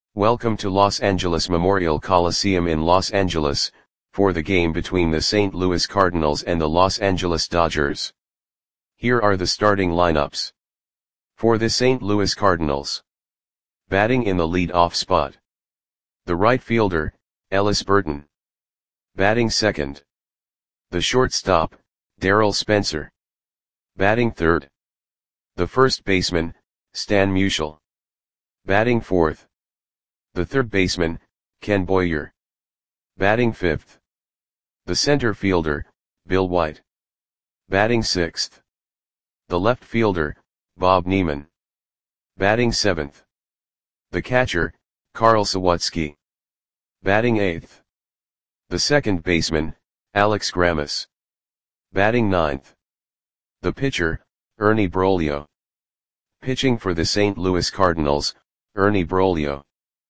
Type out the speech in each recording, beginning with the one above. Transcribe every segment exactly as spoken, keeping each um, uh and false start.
Welcome to Los Angeles Memorial Coliseum in Los Angeles, for the game between the Saint Louis Cardinals and the Los Angeles Dodgers. Here are the starting lineups. For the Saint Louis Cardinals. Batting in the lead-off spot. The right fielder, Ellis Burton. Batting second. The shortstop, Darryl Spencer. Batting third. The first baseman, Stan Musial. Batting fourth. The third baseman, Ken Boyer. Batting fifth. The center fielder, Bill White. Batting sixth. The left fielder, Bob Neiman. Batting seventh. The catcher, Carl Sawatsky. Batting eighth. The second baseman, Alex Grammas. Batting ninth. The pitcher, Ernie Broglio. Pitching for the Saint Louis Cardinals, Ernie Broglio.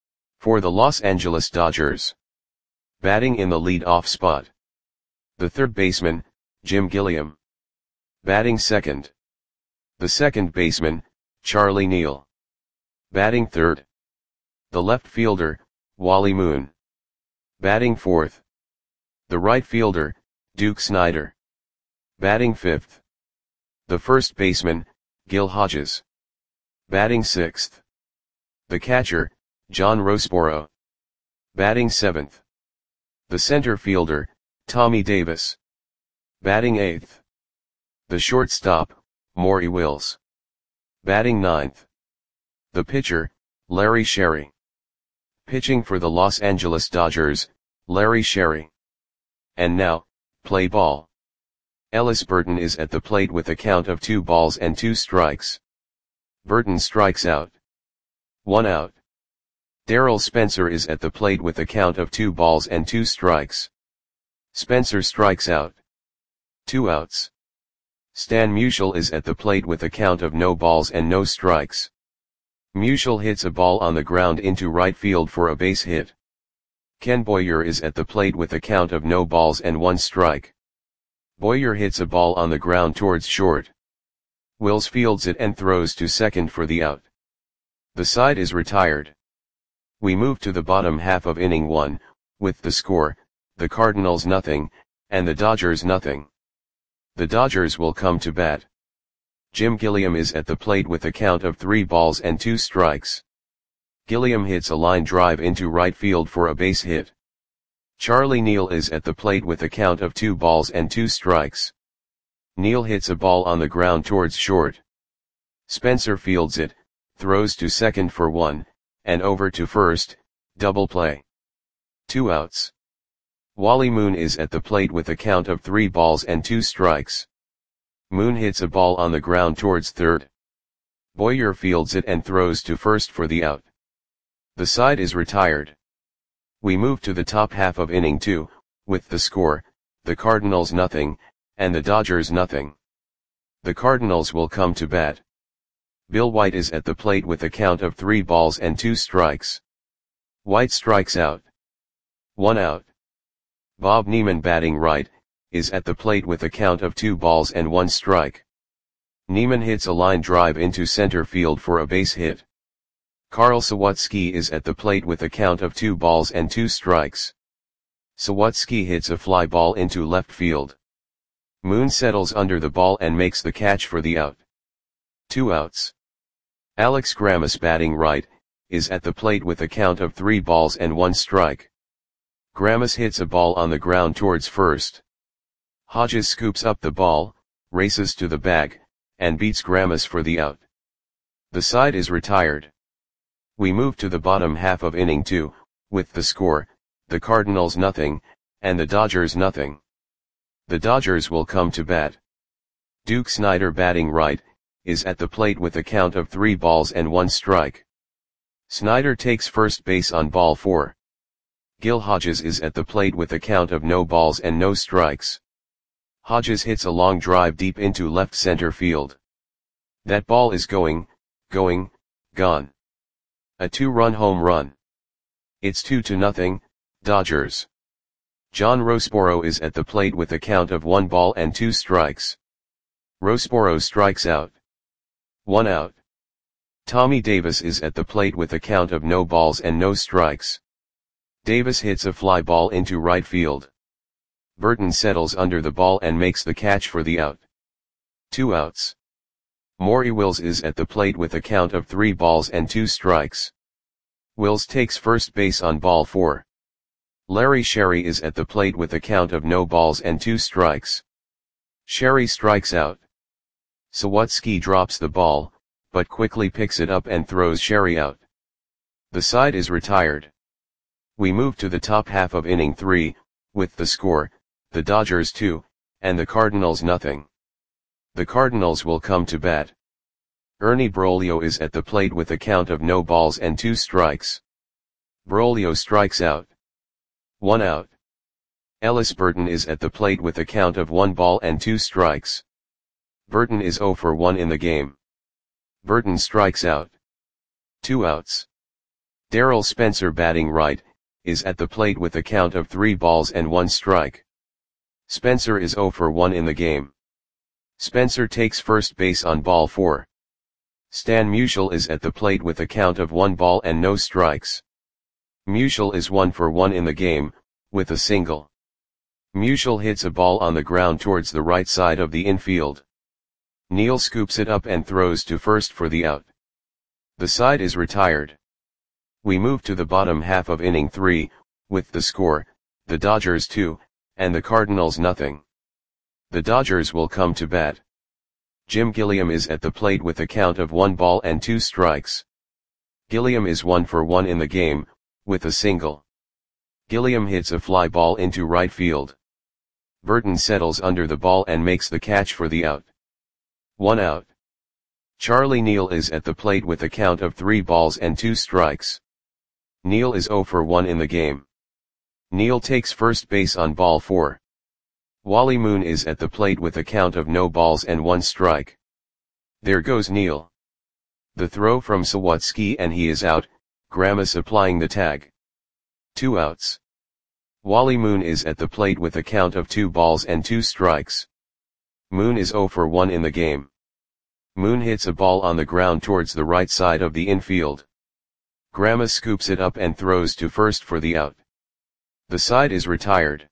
For the Los Angeles Dodgers. Batting in the lead-off spot. The third baseman, Jim Gilliam. Batting second. The second baseman, Charlie Neal. Batting third. The left fielder, Wally Moon. Batting fourth. The right fielder, Duke Snider. Batting fifth. The first baseman, Gil Hodges. Batting sixth. The catcher, John Roseboro. Batting seventh. The center fielder, Tommy Davis. Batting eighth. The shortstop, Maury Wills. Batting ninth. The pitcher, Larry Sherry. Pitching for the Los Angeles Dodgers, Larry Sherry. And now, play ball. Ellis Burton is at the plate with a count of two balls and two strikes. Burton strikes out. One out. Darryl Spencer is at the plate with a count of two balls and two strikes. Spencer strikes out. Two outs. Stan Musial is at the plate with a count of no balls and no strikes. Musial hits a ball on the ground into right field for a base hit. Ken Boyer is at the plate with a count of no balls and one strike. Boyer hits a ball on the ground towards short. Wills fields it and throws to second for the out. The side is retired. We move to the bottom half of inning one, with the score, the Cardinals nothing, and the Dodgers nothing. The Dodgers will come to bat. Jim Gilliam is at the plate with a count of three balls and two strikes. Gilliam hits a line drive into right field for a base hit. Charlie Neal is at the plate with a count of two balls and two strikes. Neal hits a ball on the ground towards short. Spencer fields it, throws to second for one, and over to first, double play. Two outs. Wally Moon is at the plate with a count of three balls and two strikes. Moon hits a ball on the ground towards third. Boyer fields it and throws to first for the out. The side is retired. We move to the top half of inning two, with the score, the Cardinals nothing, and the Dodgers nothing. The Cardinals will come to bat. Bill White is at the plate with a count of three balls and two strikes. White strikes out. One out. Bob Neiman batting right, is at the plate with a count of two balls and one strike. Neiman hits a line drive into center field for a base hit. Carl Sawatsky is at the plate with a count of two balls and two strikes. Sawatsky hits a fly ball into left field. Moon settles under the ball and makes the catch for the out. Two outs. Alex Grammas batting right, is at the plate with a count of three balls and one strike. Grammas hits a ball on the ground towards first. Hodges scoops up the ball, races to the bag, and beats Grammas for the out. The side is retired. We move to the bottom half of inning two, with the score, the Cardinals nothing, and the Dodgers nothing. The Dodgers will come to bat. Duke Snider batting right, is at the plate with a count of three balls and one strike. Snider takes first base on ball four. Gil Hodges is at the plate with a count of no balls and no strikes. Hodges hits a long drive deep into left center field. That ball is going, going, gone. A two-run home run. It's two to nothing, Dodgers. John Roseboro is at the plate with a count of one ball and two strikes. Roseboro strikes out. One out. Tommy Davis is at the plate with a count of no balls and no strikes. Davis hits a fly ball into right field. Burton settles under the ball and makes the catch for the out. Two outs. Maury Wills is at the plate with a count of three balls and two strikes. Wills takes first base on ball four. Larry Sherry is at the plate with a count of no balls and two strikes. Sherry strikes out. Sawatsky drops the ball, but quickly picks it up and throws Sherry out. The side is retired. We move to the top half of inning three, with the score, the Dodgers two, and the Cardinals nothing. The Cardinals will come to bat. Ernie Broglio is at the plate with a count of no balls and two strikes. Broglio strikes out. One out. Ellis Burton is at the plate with a count of one ball and two strikes. Burton is oh for one in the game. Burton strikes out. Two outs. Darryl Spencer, batting right, is at the plate with a count of three balls and one strike. Spencer is oh for one in the game. Spencer takes first base on ball four. Stan Musial is at the plate with a count of one ball and no strikes. Musial is one for one in the game, with a single. Musial hits a ball on the ground towards the right side of the infield. Neal scoops it up and throws to first for the out. The side is retired. We move to the bottom half of inning three, with the score, the Dodgers two, and the Cardinals nothing. The Dodgers will come to bat. Jim Gilliam is at the plate with a count of one ball and two strikes. Gilliam is one for one in the game, with a single. Gilliam hits a fly ball into right field. Burton settles under the ball and makes the catch for the out. One out. Charlie Neal is at the plate with a count of three balls and two strikes. Neal is oh for one in the game. Neal takes first base on ball four. Wally Moon is at the plate with a count of no balls and one strike. There goes Neal. The throw from Sawatsky and he is out, Grammas applying the tag. Two outs. Wally Moon is at the plate with a count of two balls and two strikes. Moon is oh for one in the game. Moon hits a ball on the ground towards the right side of the infield. Grammas scoops it up and throws to first for the out. The side is retired.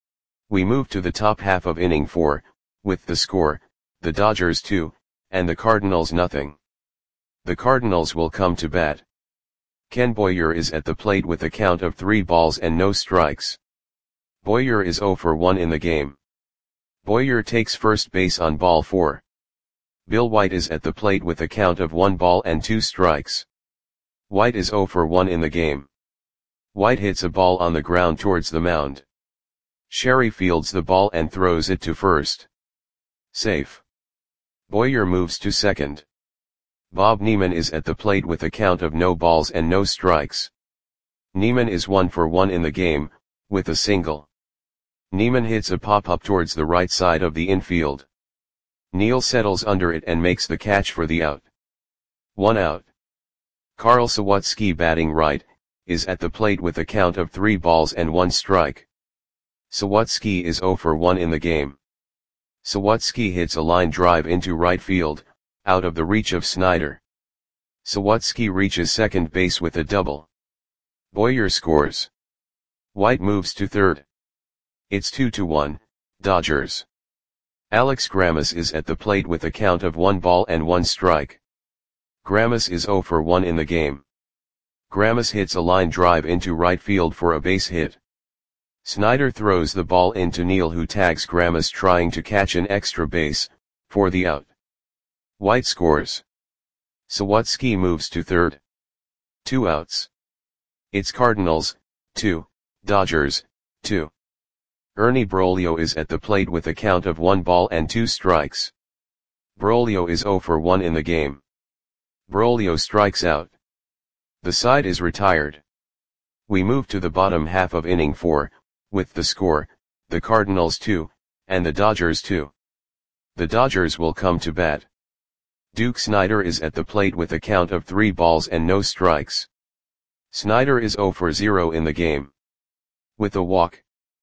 We move to the top half of inning four, with the score, the Dodgers two, and the Cardinals nothing. The Cardinals will come to bat. Ken Boyer is at the plate with a count of three balls and no strikes. Boyer is oh for one in the game. Boyer takes first base on ball four. Bill White is at the plate with a count of one ball and two strikes. White is oh for one in the game. White hits a ball on the ground towards the mound. Sherry fields the ball and throws it to first. Safe. Boyer moves to second. Bob Neiman is at the plate with a count of no balls and no strikes. Neiman is one for one in the game, with a single. Neiman hits a pop-up towards the right side of the infield. Neal settles under it and makes the catch for the out. One out. Carl Sawatsky, batting right, is at the plate with a count of three balls and one strike. Sawatsky is oh for one in the game. Sawatsky hits a line drive into right field, out of the reach of Snyder. Sawatsky reaches second base with a double. Boyer scores. White moves to third. It's two to one, Dodgers. Alex Grammas is at the plate with a count of one ball and one strike. Grammas is oh for one in the game. Grammas hits a line drive into right field for a base hit. Snyder throws the ball into Neal, who tags Grammas trying to catch an extra base, for the out. White scores. Sawatsky moves to third. Two outs. It's Cardinals, two, Dodgers, two. Ernie Broglio is at the plate with a count of one ball and two strikes. Broglio is oh for one in the game. Broglio strikes out. The side is retired. We move to the bottom half of inning four, with the score, the Cardinals two, and the Dodgers two. The Dodgers will come to bat. Duke Snyder is at the plate with a count of three balls and no strikes. Snyder is oh for zero in the game. With a walk.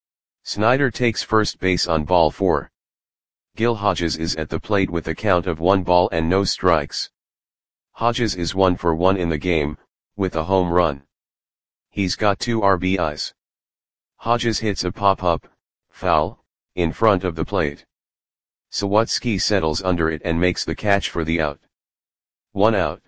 Snyder takes first base on ball four. Gil Hodges is at the plate with a count of one ball and no strikes. Hodges is one for one in the game, with a home run. He's got two R B Is. Hodges hits a pop-up, foul, in front of the plate. Sawatsky settles under it and makes the catch for the out. One out.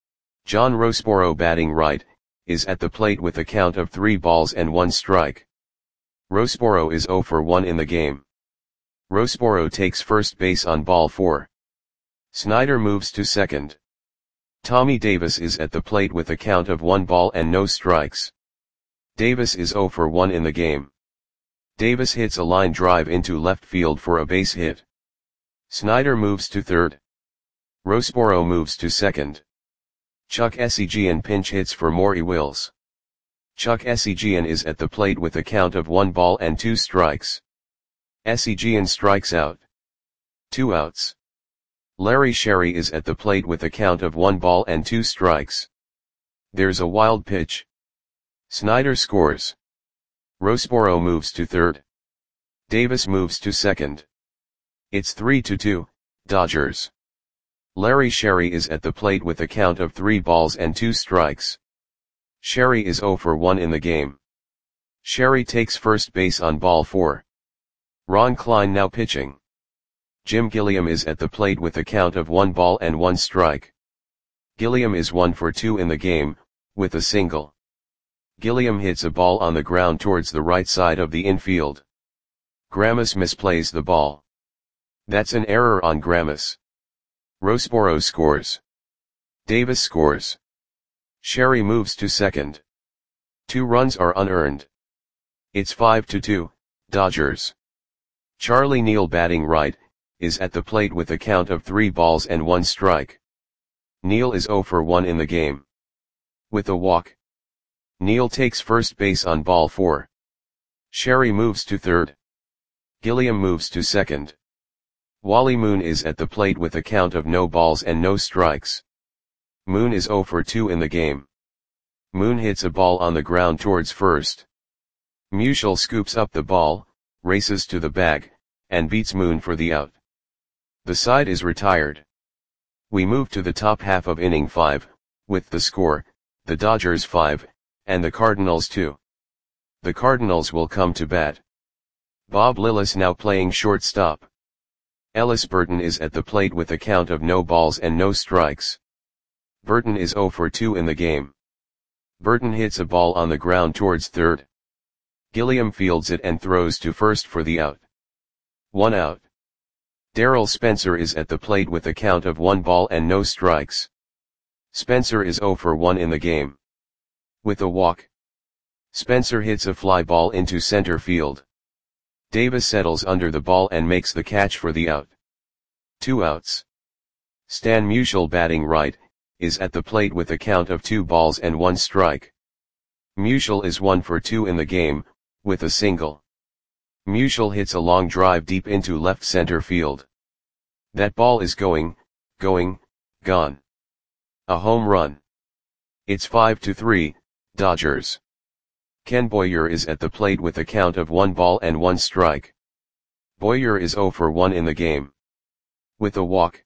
John Roseboro, batting right, is at the plate with a count of three balls and one strike. Roseboro is zero for one in the game. Roseboro takes first base on ball four. Snyder moves to second. Tommy Davis is at the plate with a count of one ball and no strikes. Davis is zero for one in the game. Davis hits a line drive into left field for a base hit. Snyder moves to third. Roseboro moves to second. Chuck Essegian pinch hits for Maury Wills. Chuck Essegian is at the plate with a count of one ball and two strikes. Essegian strikes out. Two outs. Larry Sherry is at the plate with a count of one ball and two strikes. There's a wild pitch. Snyder scores. Roseboro moves to third. Davis moves to second. It's three to two, Dodgers. Larry Sherry is at the plate with a count of three balls and two strikes. Sherry is zero for one in the game. Sherry takes first base on ball four. Ron Klein now pitching. Jim Gilliam is at the plate with a count of one ball and one strike. Gilliam is one for two in the game, with a single. Gilliam hits a ball on the ground towards the right side of the infield. Grammas misplays the ball. That's an error on Grammas. Roseboro scores. Davis scores. Sherry moves to second. Two runs are unearned. It's five to two, Dodgers. Charlie Neal, batting right, is at the plate with a count of three balls and one strike. Neal is zero for one in the game. With a walk. Neal takes first base on ball four. Sherry moves to third. Gilliam moves to second. Wally Moon is at the plate with a count of no balls and no strikes. Moon is zero for two in the game. Moon hits a ball on the ground towards first. Musial scoops up the ball, races to the bag, and beats Moon for the out. The side is retired. We move to the top half of inning five, with the score, the Dodgers five, and the Cardinals two. The Cardinals will come to bat. Bob Lillis now playing shortstop. Ellis Burton is at the plate with a count of no balls and no strikes. Burton is zero for two in the game. Burton hits a ball on the ground towards third. Gilliam fields it and throws to first for the out. One out. Darrell Spencer is at the plate with a count of one ball and no strikes. Spencer is zero for one in the game. With a walk. Spencer hits a fly ball into center field. Davis settles under the ball and makes the catch for the out. Two outs. Stan Musial, batting right, is at the plate with a count of two balls and one strike. Musial is one for two in the game, with a single. Musial hits a long drive deep into left center field. That ball is going, going, gone. A home run. It's five to three, Dodgers. Ken Boyer is at the plate with a count of one ball and one strike. Boyer is zero for one in the game. With a walk.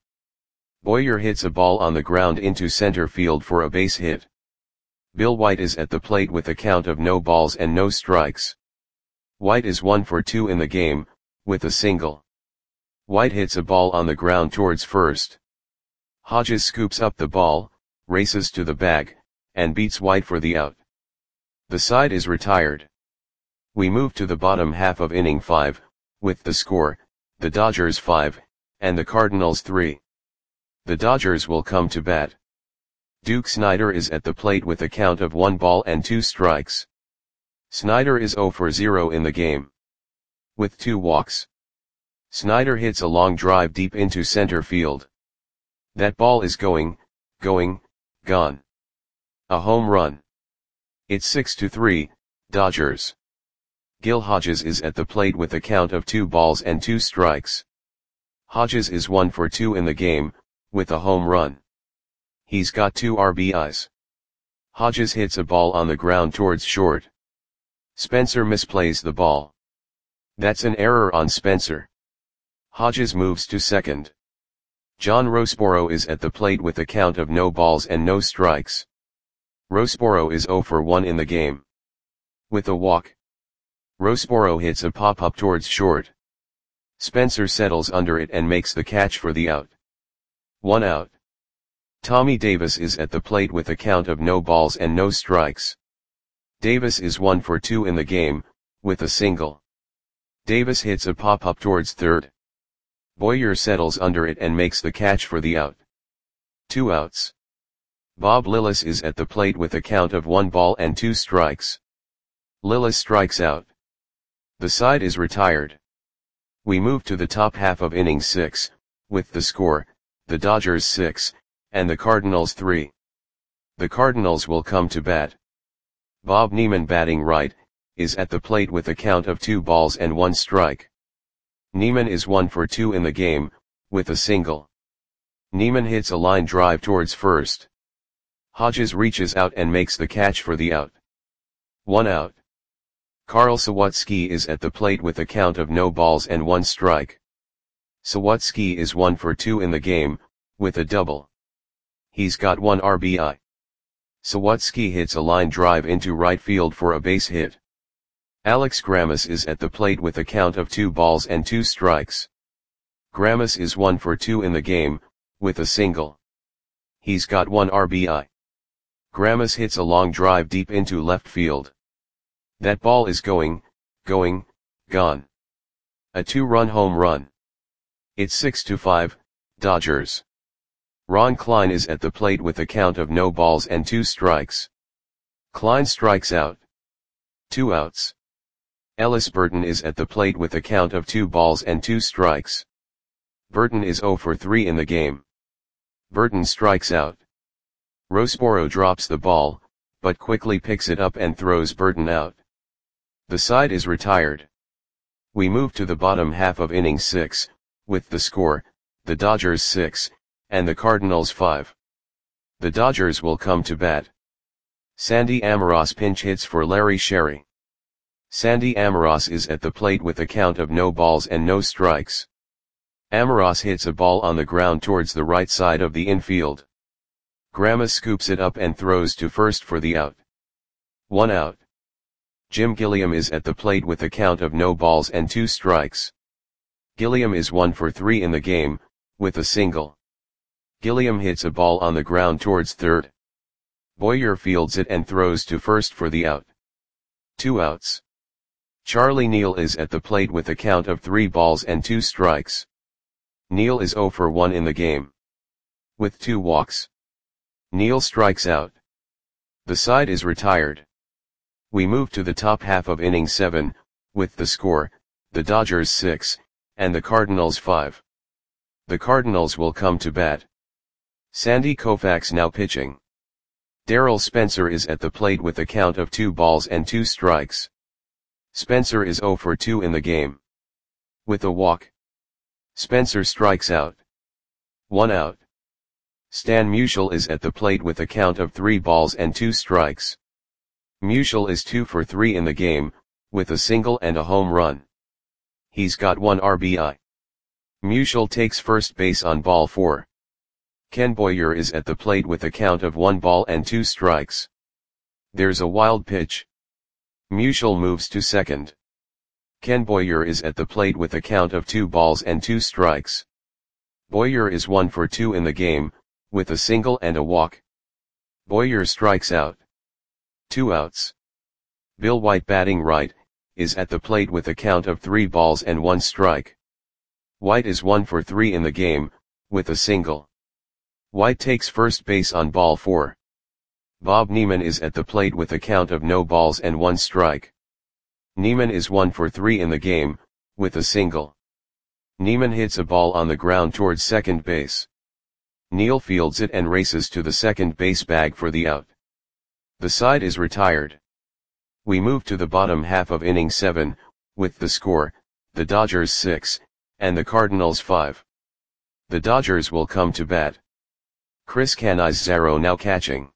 Boyer hits a ball on the ground into center field for a base hit. Bill White is at the plate with a count of no balls and no strikes. White is one for two in the game, with a single. White hits a ball on the ground towards first. Hodges scoops up the ball, races to the bag, and beats White for the out. The side is retired. We move to the bottom half of inning five, with the score, the Dodgers five, and the Cardinals three. The Dodgers will come to bat. Duke Snider is at the plate with a count of one ball and two strikes. Snider is zero for zero in the game. With two walks. Snider hits a long drive deep into center field. That ball is going, going, gone. A home run. It's six to three, Dodgers. Gil Hodges is at the plate with a count of two balls and two strikes. Hodges is one for two in the game, with a home run. He's got two R B Is. Hodges hits a ball on the ground towards short. Spencer misplays the ball. That's an error on Spencer. Hodges moves to second. John Roseboro is at the plate with a count of no balls and no strikes. Roseboro is zero for one in the game. With a walk, Roseboro hits a pop-up towards short. Spencer settles under it and makes the catch for the out. One out. Tommy Davis is at the plate with a count of no balls and no strikes. Davis is one for two in the game, with a single. Davis hits a pop-up towards third. Boyer settles under it and makes the catch for the out. Two outs. Bob Lillis is at the plate with a count of one ball and two strikes. Lillis strikes out. The side is retired. We move to the top half of inning six, with the score, the Dodgers six, and the Cardinals three. The Cardinals will come to bat. Bob Neiman, batting right, is at the plate with a count of two balls and one strike. Neiman is one for two in the game, with a single. Neiman hits a line drive towards first. Hodges reaches out and makes the catch for the out. One out. Carl Sawatsky is at the plate with a count of no balls and one strike. Sawatsky is one for two in the game, with a double. He's got one R B I. Sawatsky hits a line drive into right field for a base hit. Alex Grammas is at the plate with a count of two balls and two strikes. Grammas is one for two in the game, with a single. He's got one R B I. Grammas hits a long drive deep into left field. That ball is going, going, gone. A two-run home run. It's six to five, Dodgers. Ron Klein is at the plate with a count of no balls and two strikes. Klein strikes out. Two outs. Ellis Burton is at the plate with a count of two balls and two strikes. Burton is zero for three in the game. Burton strikes out. Roseboro drops the ball, but quickly picks it up and throws Burton out. The side is retired. We move to the bottom half of inning six, with the score, the Dodgers six, and the Cardinals five. The Dodgers will come to bat. Sandy Amoros pinch hits for Larry Sherry. Sandy Amoros is at the plate with a count of no balls and no strikes. Amoros hits a ball on the ground towards the right side of the infield. Grammas scoops it up and throws to first for the out. One out. Jim Gilliam is at the plate with a count of no balls and two strikes. Gilliam is one for three in the game, with a single. Gilliam hits a ball on the ground towards third. Boyer fields it and throws to first for the out. Two outs. Charlie Neal is at the plate with a count of three balls and two strikes. Neal is zero for one in the game. With two walks. Neal strikes out. The side is retired. We move to the top half of inning seven, with the score, the Dodgers six, and the Cardinals five. The Cardinals will come to bat. Sandy Koufax now pitching. Darryl Spencer is at the plate with a count of two balls and two strikes. Spencer is zero for two in the game. With a walk. Spencer strikes out. One out. Stan Musial is at the plate with a count of three balls and two strikes. Musial is two for three in the game, with a single and a home run. He's got one R B I. Musial takes first base on ball four. Ken Boyer is at the plate with a count of one ball and two strikes. There's a wild pitch. Musial moves to second. Ken Boyer is at the plate with a count of two balls and two strikes. Boyer is one for two in the game, with a single and a walk. Boyer strikes out. Two outs. Bill White, batting right, is at the plate with a count of three balls and one strike. White is one for three in the game, with a single. White takes first base on ball four. Bob Neiman is at the plate with a count of no balls and one strike. Neiman is one for three in the game, with a single. Neiman hits a ball on the ground towards second base. Neal fields it and races to the second base bag for the out. The side is retired. We move to the bottom half of inning seven, with the score, the Dodgers six, and the Cardinals five. The Dodgers will come to bat. Chris Cannizzaro now catching.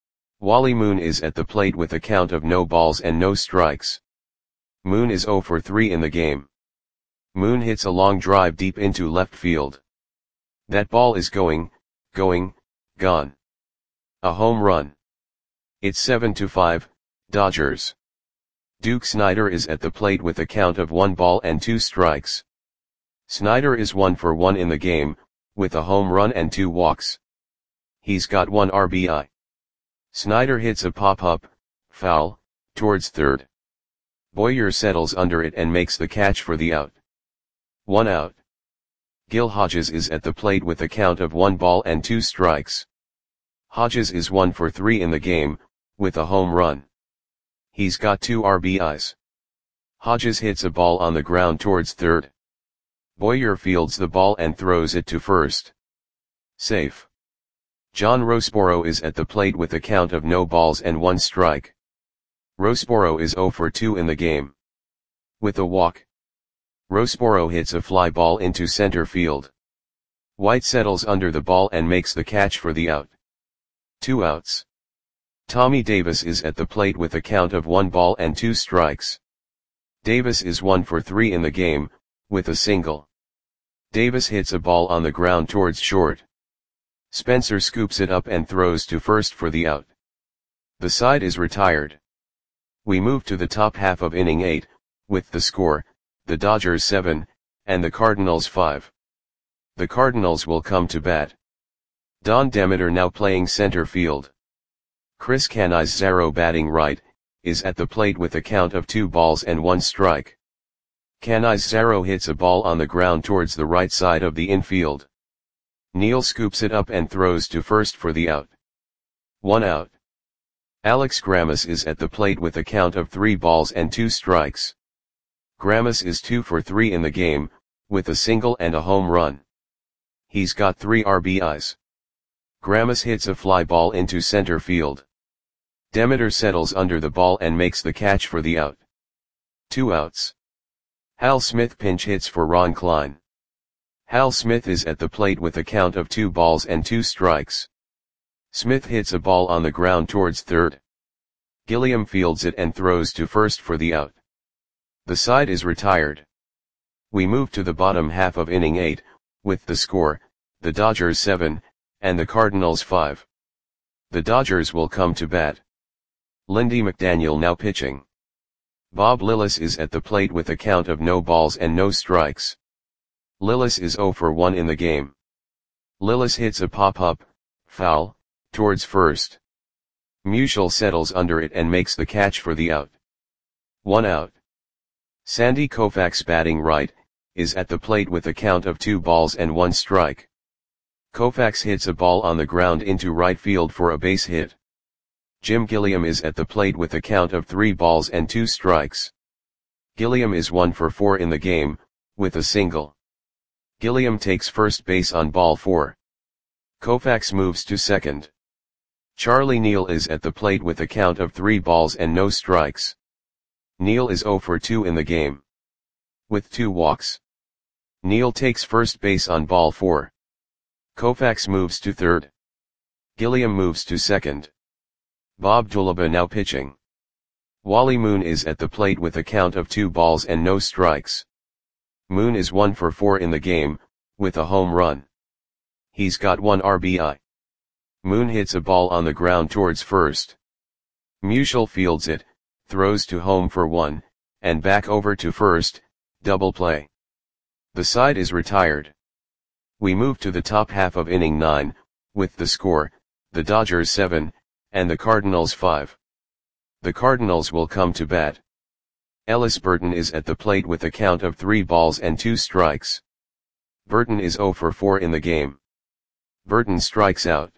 Wally Moon is at the plate with a count of no balls and no strikes. Moon is zero for three in the game. Moon hits a long drive deep into left field. That ball is going, going, gone. A home run. It's seven to five, Dodgers. Duke Snider is at the plate with a count of one ball and two strikes. Snider is one for one in the game, with a home run and two walks. He's got one R B I. Snider hits a pop-up, foul, towards third. Boyer settles under it and makes the catch for the out. One out. Gil Hodges is at the plate with a count of one ball and two strikes. Hodges is one for three in the game, with a home run. He's got two R B Is. Hodges hits a ball on the ground towards third. Boyer fields the ball and throws it to first. Safe. John Roseboro is at the plate with a count of no balls and one strike. Roseboro is zero for two in the game. With a walk. Roseboro hits a fly ball into center field. White settles under the ball and makes the catch for the out. Two outs. Tommy Davis is at the plate with a count of one ball and two strikes. Davis is one for three in the game, with a single. Davis hits a ball on the ground towards short. Spencer scoops it up and throws to first for the out. The side is retired. We move to the top half of inning eight, with the score, the Dodgers seven, and the Cardinals five. The Cardinals will come to bat. Don Demeter now playing center field. Chris Canizaro batting right, is at the plate with a count of two balls and one strike. Canizaro hits a ball on the ground towards the right side of the infield. Neal scoops it up and throws to first for the out. One out. Alex Grammas is at the plate with a count of three balls and two strikes. Grammas is two for three in the game, with a single and a home run. He's got three R B Is. Grammas hits a fly ball into center field. Demeter settles under the ball and makes the catch for the out. Two outs. Hal Smith pinch hits for Ron Klein. Hal Smith is at the plate with a count of two balls and two strikes. Smith hits a ball on the ground towards third. Gilliam fields it and throws to first for the out. The side is retired. We move to the bottom half of inning eight, with the score, the Dodgers seven, and the Cardinals five. The Dodgers will come to bat. Lindy McDaniel now pitching. Bob Lillis is at the plate with a count of no balls and no strikes. Lillis is zero for one in the game. Lillis hits a pop-up, foul, towards first. Musial settles under it and makes the catch for the out. One out. Sandy Koufax batting right, is at the plate with a count of two balls and one strike. Koufax hits a ball on the ground into right field for a base hit. Jim Gilliam is at the plate with a count of three balls and two strikes. Gilliam is one for four in the game, with a single. Gilliam takes first base on ball four. Koufax moves to second. Charlie Neal is at the plate with a count of three balls and no strikes. Neal is zero for two in the game. With two walks. Neal takes first base on ball four. Koufax moves to third. Gilliam moves to second. Bob Dulaba now pitching. Wally Moon is at the plate with a count of two balls and no strikes. Moon is one for four in the game, with a home run. He's got one R B I. Moon hits a ball on the ground towards first. Musial fields it, throws to home for one, and back over to first, double play. The side is retired. We move to the top half of inning nine, with the score, the Dodgers seven, and the Cardinals five. The Cardinals will come to bat. Ellis Burton is at the plate with a count of three balls and two strikes. Burton is zero for four in the game. Burton strikes out.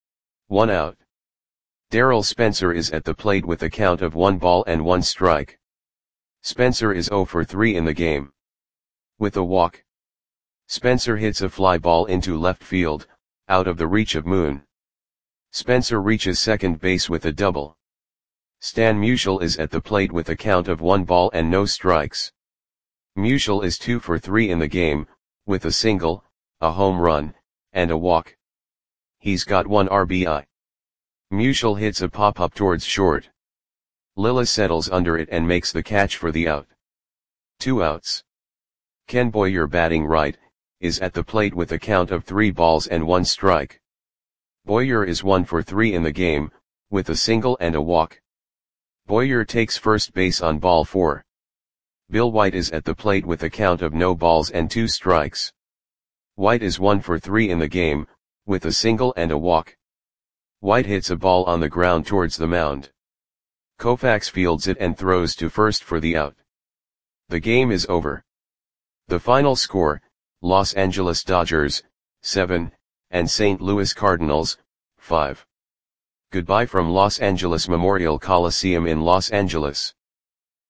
One out. Darrell Spencer is at the plate with a count of one ball and one strike. Spencer is zero for three in the game. With a walk. Spencer hits a fly ball into left field, out of the reach of Moon. Spencer reaches second base with a double. Stan Musial is at the plate with a count of one ball and no strikes. Musial is two for three in the game, with a single, a home run, and a walk. He's got one R B I. Musial hits a pop-up towards short. Lillis settles under it and makes the catch for the out. Two outs. Ken Boyer batting right, is at the plate with a count of three balls and one strike. Boyer is one for three in the game, with a single and a walk. Boyer takes first base on ball four. Bill White is at the plate with a count of no balls and two strikes. White is one for three in the game, with a single and a walk. White hits a ball on the ground towards the mound. Koufax fields it and throws to first for the out. The game is over. The final score, Los Angeles Dodgers, seven, and Saint Louis Cardinals, five. Goodbye from Los Angeles Memorial Coliseum in Los Angeles.